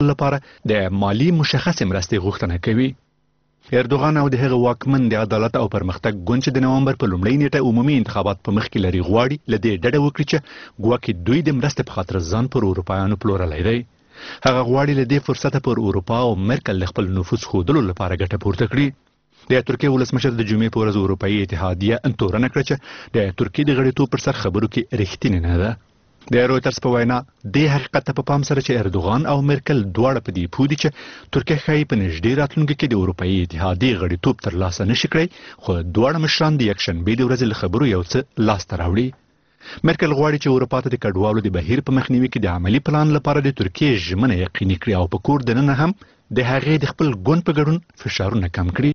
لپاره د مالی مشخص مرستې غوښتنه کوي. اردوغان او د هغه واکمن د عدالت او پرمختګ ګوند چې د نومبر په لومړۍ نیټه عمومي انتخابات په مخ کې لري غواړي له دې ډډه وکړي چې ګواکې دوی د مرستې په خاطر ځان پر اروپایانو پلورلی دی. هغه غواړي له دې فرصته پر اروپا او مرکل خپل نفوذ ښودلو لپاره ګټه پورته کړي. د ترکیې ولسمشر د جمعې په ورځ اروپایي اتحادیه تورنه کړه چې د ترکیې د غړیتوب پر سر خبرو کې رښتینې نه ده. د رویټرز په وینا د حقیقت په پام سره چې اردوغان او مرکل دواړه په دې پوه دي چې ترکیه ښایي په نږدې راتلونکي کې د اروپایي اتحادیې غړیتوب ترلاسه نشي کړی، خو دواړه مشران د یکشنبې د ورځې له خبرو یو څه لاسته راوړي. مرکل غواړي چې اروپا ته د کډوالو د بهیر په مخنیوي کې د عملی پلان لپاره د ترکیې ژمنه یقیني کړي او په کور دننه هم د هغې د خپل ګوند په ګډون فشارونه کم کړي.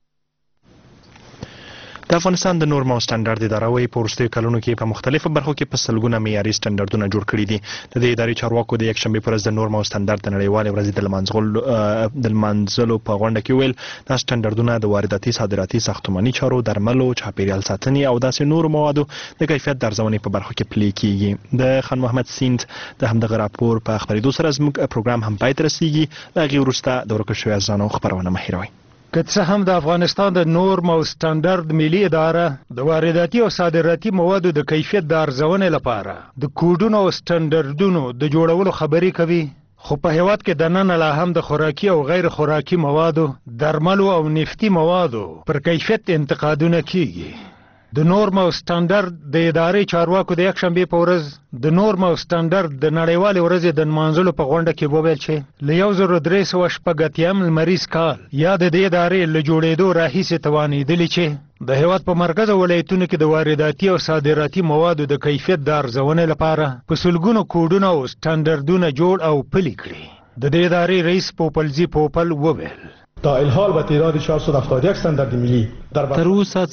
د افغانستان د نورم او سټنډرډ اداره وايي په وروستیو کلونو کې په مختلفو برخو کې په سلګونه معیاري سټنډردونه جوړ کړي دي. د دې ادارې چارواکو د یکشنبې پر ورځ د نورم او سټنډرډ د نړیوالې ورځې د لمانځلو په غونډه کې ویل دا سټنډردونه د وارداتي صادراتي ساختماني چارو، درملو، چاپیریال ساتنې او داسې نورو موادو د کیفیت د ارزونې په برخو کې پلي کیږي. د خان محمد سیند د همدغه راپور په خبرېدو سره زموږ پروګرام هم پای ته رسیږي. د هغې وروسته د ورکو شویو ځانو خپرونه مه هېروئ. که څه هم د افغانستان د نورم او سټنډرډ ملي اداره د وارداتي او صادراتي موادو د کیفیت د ارزونې لپاره د کوډونو او سټنډردونو د جوړولو خبرې کوي، خو په هیواد کې دننه لا هم د خوراکي او غیر خوراکي موادو، درملو او نفتي موادو پر کیفیت انتقادونه کیږي. د نورم او سټنډرډ د ادارې چارواکو د یکشنبې په ورځ د نورم او سټنډرډ د نړیوالې ورځې د نمانځلو په غونډه کې وویل چې له 1380 لمریز کال یا د دې ادارې له جوړېدو راهیسې توانېدلي چې د هیواد په مرکز ولایتونو کې د وارداتي او صادراتي موادو د کیفیت د ارزونې لپاره په سلګونو کوډونه او سټنډردونه جوړ او پلي کړي. د دې ادارې رئیس پوپلزي پوپل وویل تا الحال به تعداد 471 استاندارد ملی تر اوسه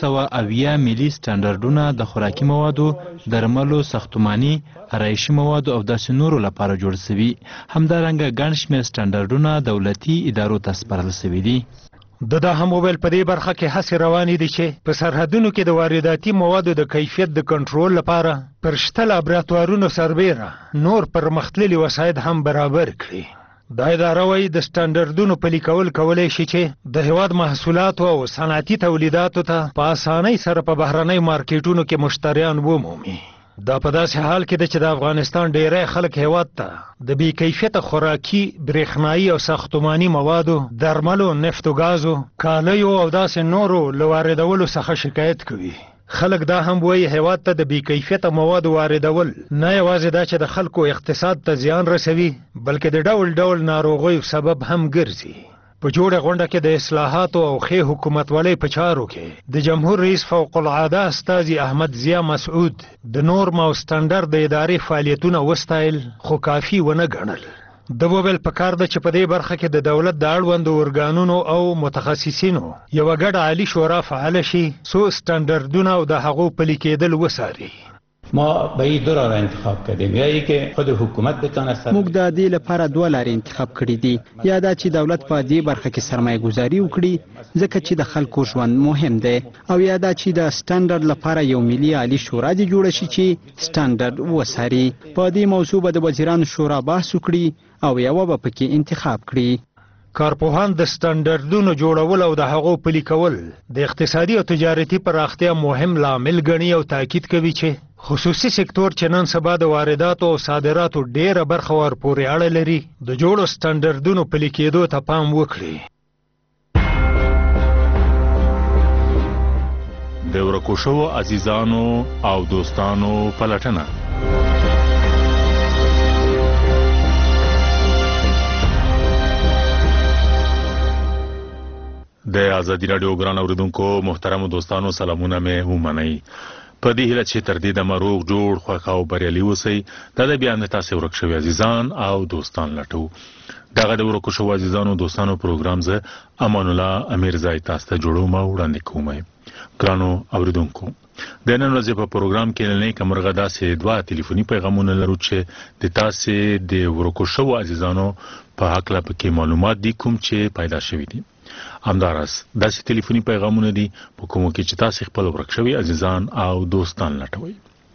480 ملي سټنډردونه د خوراکي موادو، درملو، ساختماني، آرایشي موادو او داسې نورو لپاره جوړ شوي. همدارنګه ګڼ شمېر سټنډردونه دولتي ادارو ته سپارل شوي دي. دا هم وویل په دې برخه کې هڅې روانې دي چې په سرحدونو کې د وارداتي موادو د کیفیت د کنټرول لپاره پر شته لابراتوارونو سربیره نور پرمختللي وسایل هم برابر کړي. دا اداره وايي د سټنډردونو پلي کول کولی شي چې د هیواد محصولاتو او صنعتي تولیداتو ته په اسانۍ سره په بهرنۍ مارکیټونو کې مشتریان ومومي. دا په داسې حال کې ده چې د افغانستان ډیری خلک هیواد ته د بې کیفیته خوراکي، برېښنایي او ساختماني موادو، درملو، نفتو ګازو، کالیو او داسې نورو له واردولو څخه شکایت کوي. خلک دا هم وایي هیواد ته د بې کیفیته موادو واردول نه یوازې دا چې د خلکو اقتصاد ته زیان رسوي، بلکې د ډول ډول ناروغیو سبب هم ګرځي. په جوړه غونډه کې د اصلاحاتو او ښې حکومتولۍ په چارو کې د جمهور رئیس فوق العاده استازي احمد ضیا مسعود د نورم او سټنډرډ د ادارې فعالیتونه وستایل، خو کافي ونه ګڼل. د وویل پکار ده چې په دې برخه کې د دولت د اړوندو ارګانونو او متخصصینو یوه ګډه عالي شورا فعاله شي څو سټنډردونه او د هغو پلي کېدل وڅاري. ما به این دو را انتخاب کردیم، یا ای که خود حکومت بتانست. موږ د دې لپاره دوه لارې انتخاب کړي دي، یا دا چې دولت په دې برخه کې سرمایه گذاري وکړي ځکه چې د خلکو ژوند مهم دی، او یا دا چې د سټنډرډ لپاره یو ملي عالي شورا دې جوړه شي چې سټنډرډ وڅاري. په دې موضوع به د وزیرانو شورا بحث وکړي او یوه به پکې انتخاب کړي. کارپوهان د سټنډردونو جوړول او د هغو پلي کول د اقتصادي او تجارتي پراختیا مهم لامل ګڼي او تاکید کوي چې خصوصي سکتور چې نن سبا د وارداتو او صادراتو ډیره برخه ورپورې اړه لري د جوړو سټنډردونو پلي کېدو ته پام وکړي. د ورکو شوو عزیزانو او دوستانو پلټنه. د ازادي راډیو ګران اوریدونکو محترمو دوستانو سلامونه مې ومنئ. په دې هیله چې تر دې دمه روغ جوړ خوښ او بریالي اوسئ. دا د بیا د تاسې ورک شوي عزیزان او دوستان لټو. دغه د ورکو شوو عزیزانو او دوستانو پروګرام زه امان الله امیرزی تاسو ته جوړوم او وړاندې کوم. ګرانو اوریدونکو، د نن ورځې په پروګرام کې له نیکه مرغه داسې دوه ټلیفوني پیغامونه لرو چې د تاسې د ورکو شوو عزیزانو په هکله پکې معلومات دي کوم چې پیدا شوي دي. همداراز داسې ټلیفوني پیغامونه دي په کومو کې چې تاسې خپل ورک شوي عزیزان او دوستان لټوئ.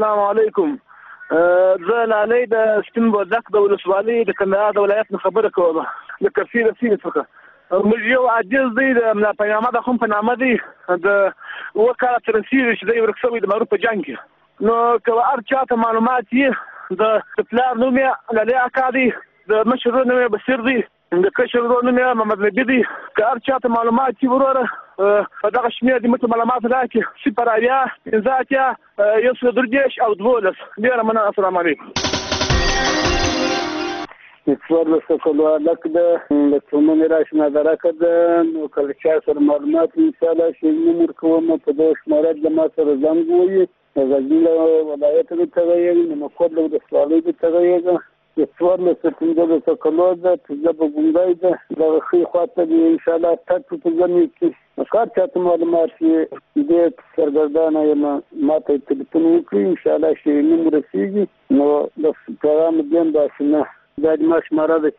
السلام علیکم. زه لالی د سپین بولدک د ولسوالۍ د کندهار د ولایت نه خبره کوم د کفي د سیمې څخه. موږ یو عاجز دی د ملا پیغمبر د خون په نامه دی د وکاله ترنسیر چې دی ورک شوی د معروف په جنگ کې. نو که هر چاته معلومات یې د پلار نوم یې لالی اکا دی، د مشر نوم یې بصیر دی، د کشر نوم یې محمد نبی دی. که هر چاته معلومات یې وروره په دغه شمېر د متو معلومات راکړي 0 15 1 او 12. ډېره مننه. السلام علیکم. څوارلس کلو هلک ده له څومنې راشي نادرکه ده نو کله چا سره معلومات انشاءالله چې نوم ورکوم په دغه شماره د ما سره زنګ ووهي غزني له ولایته درته ویل نمکور له ولسوالۍ درته ویل د 14 کلو ده پنځه په ګونګی ده دغه ښي خواته د انشاءالله تګ په ځمې کې هر چاته معلومات چې دې سرګردانه یم ما ته تلیفون وکړي انشاءالله چې نوم رسېږي نو د پیغام دیم داسې نه دا د ما شماره ده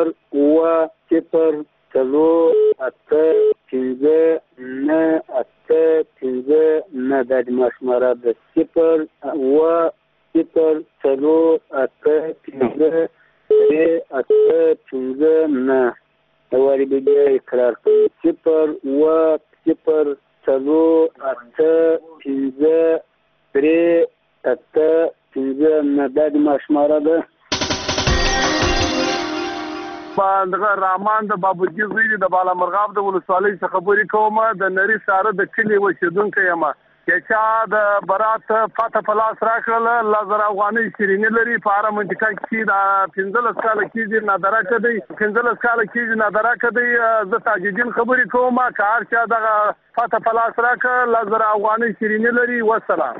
0-8-5-9-8-5-9 دا د ما شماره ده 0-8-5-9 واري بیا اقرار کوي 0-8-5-3-8-5 دا د ما شماره ده دغه رحمان د بابوجي زوی د بالا مرغاب د ولسوالۍ څخه خبرې کوم د نری ساره د کلي اوسېدونکی یم چې چا د برات فتح پلاس راکړل لزر افغانۍ شیریني لري په هره منطقه کې د 15 کاله کېږي نادرکه دی 15 کاله کېږي نادرکه دی زه تاجدین خبرې کوم که هر چا دغه فتح پلاس راکړ لزر افغانۍ شیریني لري والسلام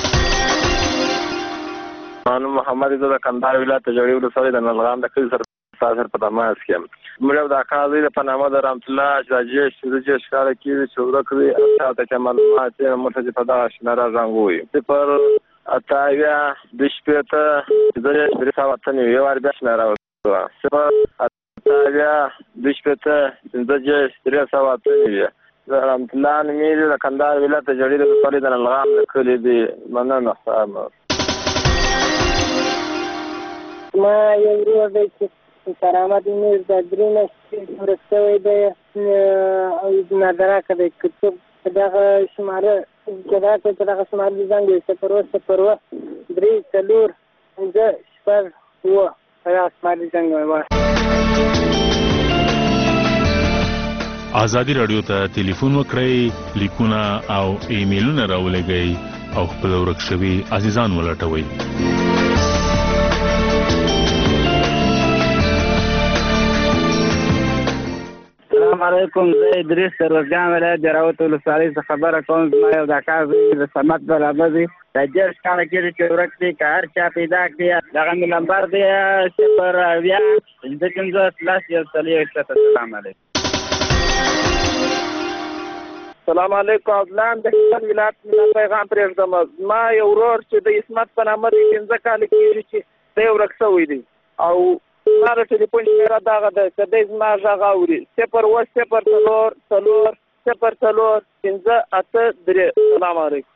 محمد زه د کندهار ولایت جوړې ولسوالۍ د نلغام د کلي سره سره په تماس کې موږ د اکاذې په نامه د رحمت الله راجیش د ښکار کې چې ورکړي اته چې معلومات مرتضی په دا شناره زنګوي پر اتاویا د شپته د رساوتن یو ور بیا شناره پر اتاویا د شپته د رساوتن یو رحمت الله نمیر د کندهار ولایت جوړې ولسوالۍ د نلغام د کلي دی مننه ما یو ورور دی چې کرامت نیز د درې میاشتې ورک شوی دی او نادرکه دی که څوک په دغه شماره په دغه شماره د زنګ وي 0-0-3-4-5-6-7 په دغه شماره د زنګ وي ازادي رادیو ته ټلیفون وکړئ لیکونه او ایمیلونه راولېږئ او خپل ورک شوي عزیزان ولټوئ السلام علیکم زه ادریس د روزګان ولایت د راوت ولسوالۍ څخه خبره کوم زما یو د اکا زوی د صمد بلابه دی د 10 کاله کېږي چې ورک دی که هر چا پیدا کړي دغه مې نمبر دی 0-8-5-9-1-3-1. السلام علیکم السلام علیکم افلان د خپل ولایت نه پیغام پرېږدم ما یو ورور چې د اسمت په نامه د 15 کاله کېږي چې دی ورک شوی دی او ما د ټلیفون شمیره دغه ده که دی زما غږ اوري 0-8-3. السلام علیکم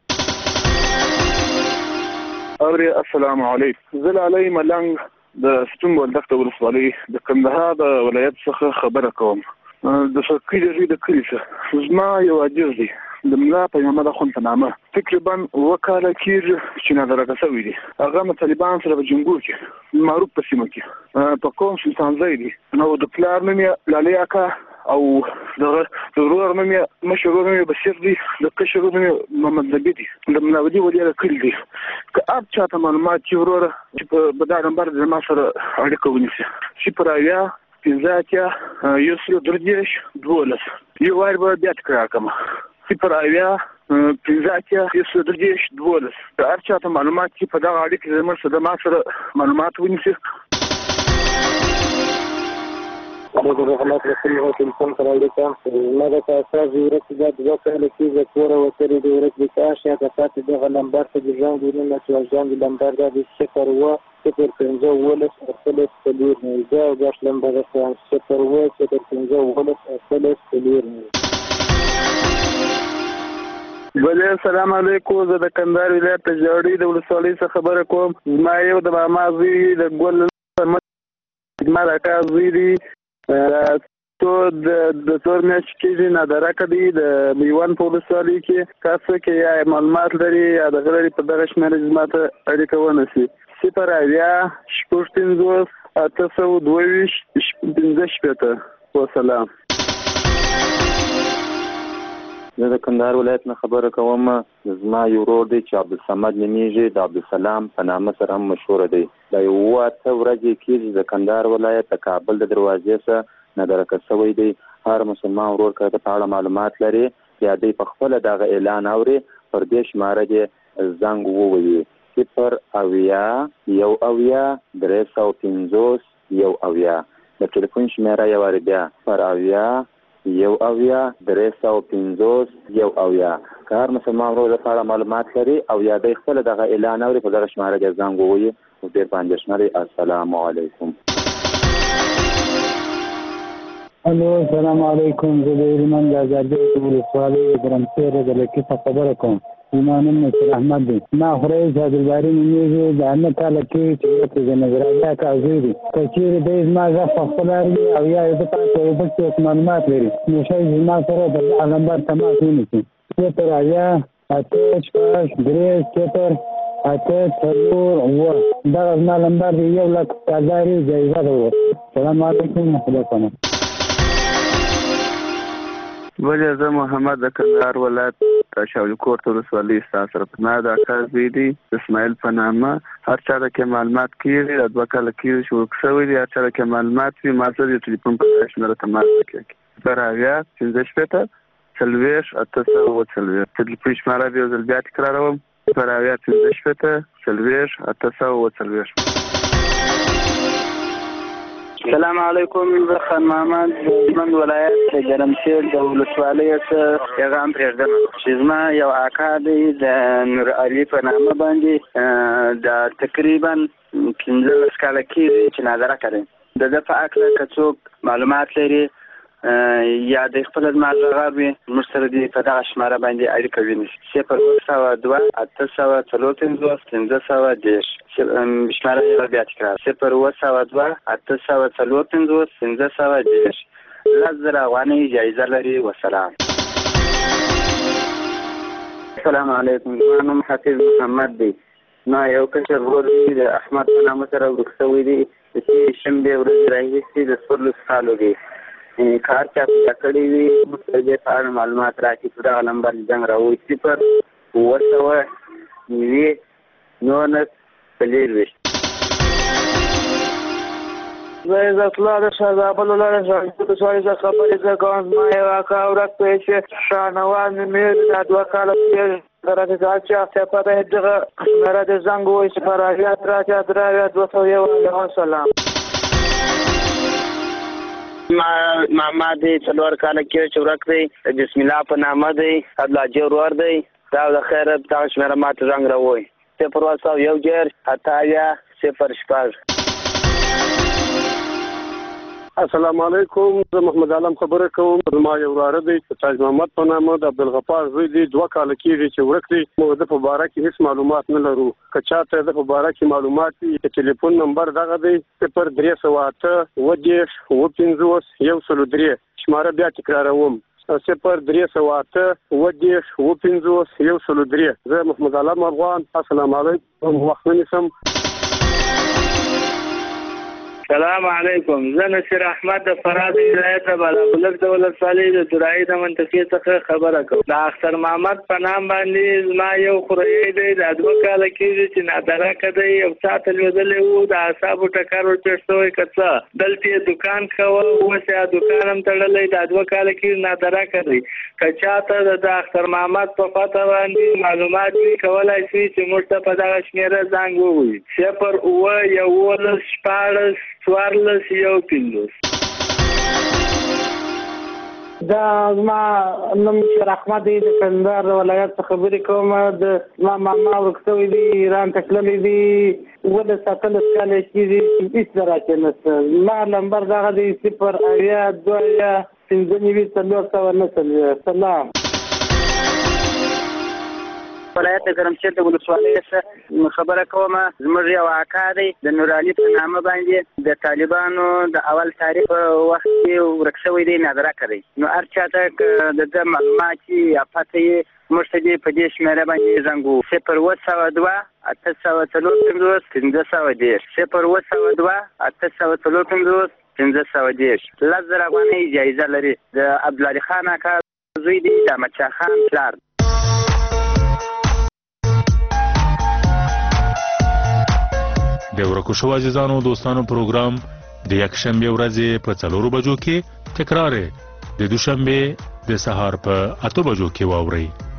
اوري السلام علیکم زه لالی ملنګ د ستون بولدخته ولسوالۍ د کندهار د ولایت څخه خبره کوم د سرکۍ د ژوي د کلي څخه زما یو عاجز دی د ملا پیغمبر اخوند په نامه تقریبا 2 کاله کېږي چې نادرکه شوی دی هغه د طالبان سره په جنګو کې معروف په سیمه کې په کوم سلطان ځای دی نو د پلار نوم یې لالی اکا او د ورور نوم یې مشر ورور نوم یې بشیر دی د کشر ورور نوم یې محمد نبي دی د مناودي ولي کړی دی که هر چاته معلومات چې وروره چې په دا نمبر د ما سره اړیکه ونیسي 0-8-5-1-3-12 یو وار به بیا تکرار کوم 0-8-5-1-3-12 هر چاته معلومات چې په دغه اړیکه زموږ سره ما سره معلومات ونیسي دغه رحمت رسول الله تلفون سره اړیکه ما د تاسو ورته د 2 کاله کې د کور وترې د ورته د تاسو د فاتح دغه نمبر ته د ځان ګورنه چې ځان د نمبر د 0-5-1-3-0-0-5-3 بله السلام علیکم زه د کندهار ولایت د جوړې د ولسوالۍ څخه خبره کوم زما یو د ماما زوی د ګل ما د اکا زوی دی د 4 میاشتې کېږي نادرکه دی د میوان په ولسوالۍ کې تاسو کې یا معلومات لري یا د غلري په دغه شمېره زما ته اړیکه ونیسي 0-8-5-8-22 وسلام زه د کندهار ولایت نه خبره کوم. زما یو ورور دی چې عبدالصمد نومیږي، د عبدالسلام په نامه سره هم مشهوره دی. دا یو 8 ورځې کېږي د کندهار ولایت د کابل د دروازې څخه نادرکه شوی دی. هر مسلمان ورور که د اړه معلومات لري یا دی په خپل دغه اعلان اوري پر دې شماره دی زنګ ووهي 080 د ټلیفون شمیره یو واري بیا پر 080 که هر مسلمان ورور د اړه معلومات لري او یا دی خپل دغه اعلان اوري په دغه شماره دی زنګ ووهي. ډېر باندې شماري. السلام علیکم. الو السلام علیکم. زه د هلمند د ازادۍ ولسوالۍ ګرمسیر د لکي څخه خبره کوم. زما نوم نصیر احمد دی. ما خوريز عبدالباري نومیږي. د 9 کاله کېږي چې ورته د نظرالله کاظمي دی. که چېرې دی زما غږ په خپل اوري او یا یې د پاتې یو بل څوک معلومات لري نو ښایي زما سره د دغه نمبر تماس ونیسي 08083 دغه زما نمبر دی. 1,00,000 جایزه ده. السلام علیکم ورحمة الله. ولې زه محمد د کندهار ولایت شاولي کوټ ولسوالۍ ستاسو سره په دا کار دی اسماعیل په نامه. هر چا کې معلومات کیږي د 2 کال کې شو څوي دي. هر چا کې معلومات وي ما سره د ټلیفون په شمېره تماس وکړي. براویا 15 سلويش اتصل ټلیفون شماره دی زل بیا تکراروم. براویا 15 سلويش اتصل. السلام علیکم. زه خان محمد د هلمند ولایت د ګرمسیر د ولسوالۍ څخه پیغام پرېږدم چې زما یو اکا دی د نور علي په نامه باندې د تقریبا 15 کاله کېږي چې نادره کوي. د ده په اړه که څوک معلومات لري یا د خپل معلومات وي موږ سره دې په دغه شماره باندې اړیکه ونیسي 082 شماره یې بیا تکرار 082 لزر افغانۍ جایزه لري. والسلام. السلام علیکم. زما نوم حفیظ محمد دی. ما یو کشر ورور دی د احمد په نامه سره ورک شوی دی. د شنبې ورځې راهیسې د 14 کالو دی. کار چا پیدا کړی وي موږ ته دې په اړه معلومات راکړي. په دغه نمبر زنګ راوړئ 0 زه عزت الله د شهزابل ولایت د سوالي څخه خبرې کوم. زما یو اکا ورک دی چې شاهنواز نومیږي. د 2 کاله کېږي درته چې په دغه شمېره د زنګ ووهي 0 سلام. ماما دی 4 کاله کې چې ورک دی بسم الله په نامه دی. عبدالله ورور دی. دا د خیر دغه شمېره ماته زنګ راووهي 0 السلام علیکم. زه محمد عالم خبره کوم. زما یو وراره دی تاج محمد په نامه د عبدالغفار زوی دی. 2 کاله کېږي چې ورک دی. موږ د په باره کې هیڅ معلومات نه لرو. که چاته د په باره کې معلومات وي د ټلیفون نمبر دغه دی 03088150103 شماره بیا تکراروم 03088150103. زه محمد عالم افغان. السلام علیکم. وخت ونیسم. السلام علیکم. زه نصیر احمد د فراد ولایت د بالابلک د ولسوالۍ د درایي د منطقې څخه خبره کوم. د اختر محمد په نام باندې زما یو خوريی دی. د 2 کاله کېږي چې نادره کده یو ساعت لوېدلی وو. د اعصابو ټکر ورته شوی که څه دلته دکان کوه اوس یې دکان هم تړلی. د 2 کاله کېږي نادره کدی. که چاته د اختر محمد په پته باندې معلومات وي کولی شي چې موږ ته په دغه شمېره زنګ ووهي 0 دا زما نوم شیر احمد دی د کندهار ولایت څخه خبرې کوم. د زما ماما ورک شوی دی. ایران ته تللی دی. 17 کاله کېږي چې هېڅ نه راکې نشته. زما نمبر دغه دی 082 سلام. ولایت د ګرمسیر د ولسوالۍ څخه خبره کوم. زموږ یو اکا دی د نور علي په نامه باندې د طالبانو د اول تاریخ وخت کې ورک شوی دی نادره کوي. نو هر چاته د ده معلومات یا پته یې موږ ته دې په دې شمېره باندې زنګ ووهو 0 لزر افغانۍ جایزه لري. د عبدالله خان اکا زوی دی د احمدشاه خان پلار. د ورکو شو عزیزانو دوستانو پروګرام د یکشنبه ورځې په 4 بجو کې تکرار د دوشنبه د سهار په 8 بجو کې واوري.